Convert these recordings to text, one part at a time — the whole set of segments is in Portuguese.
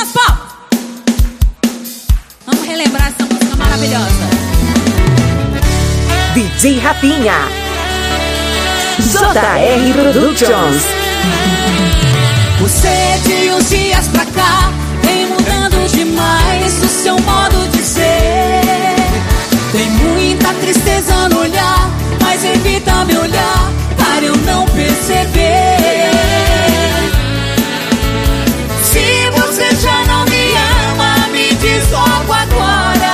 nas palmas. Vamos relembrar essa música maravilhosa. DJ Rafinha, JR Productions. Você de uns dias pra cá vem mudando demais o seu modo de ser. Tem muita tristeza no olhar, mas evita me olhar para eu não perceber. Se você já não me ama, me diz logo agora.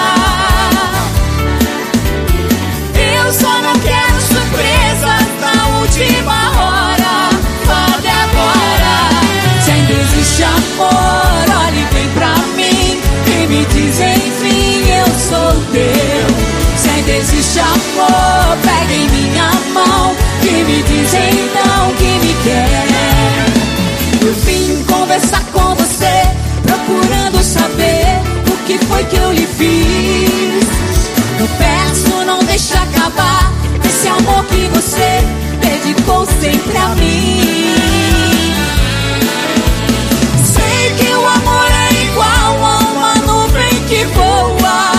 Eu só não quero surpresas na última hora. Fale agora. Se ainda existe amor, olhe bem pra mim e me diz enfim, eu sou teu. Se ainda existe amor, pega em minha mão e me diz então que me quer. Eu vim conversar com você, procurando saber o que foi que eu lhe fiz. Eu peço, não deixe acabar esse amor que você dedicou sempre a mim. Sei que o amor é igual a uma nuvem que voa.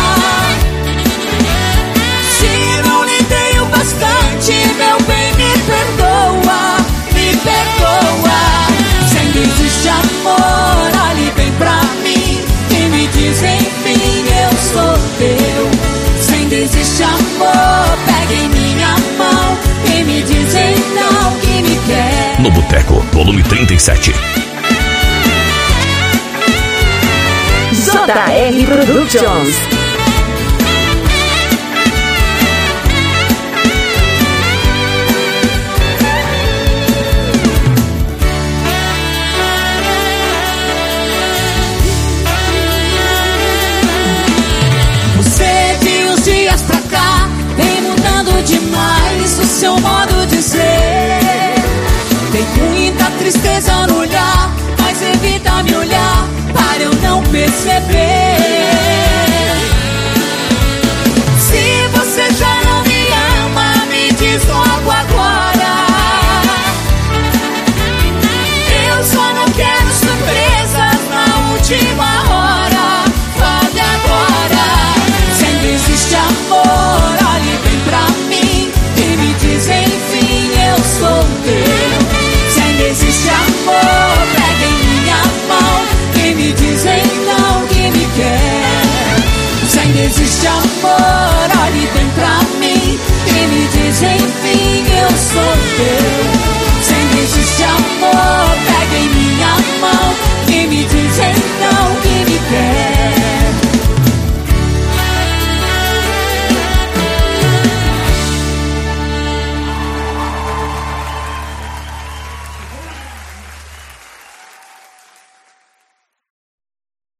Se não lhe dei o bastante, meu bem, me perdoa, me perdoa. Se ainda existe amor, olhe bem pra mim e me diz enfim, eu sou teu. Se ainda existe amor, pega em minha mão e me diz então que me quer. No Boteco, volume 37. JR Productions. Você de uns dias pra cá vem mudando demais o seu modo de ser. Tem muita tristeza no olhar, mas evita me olhar para eu não perceber.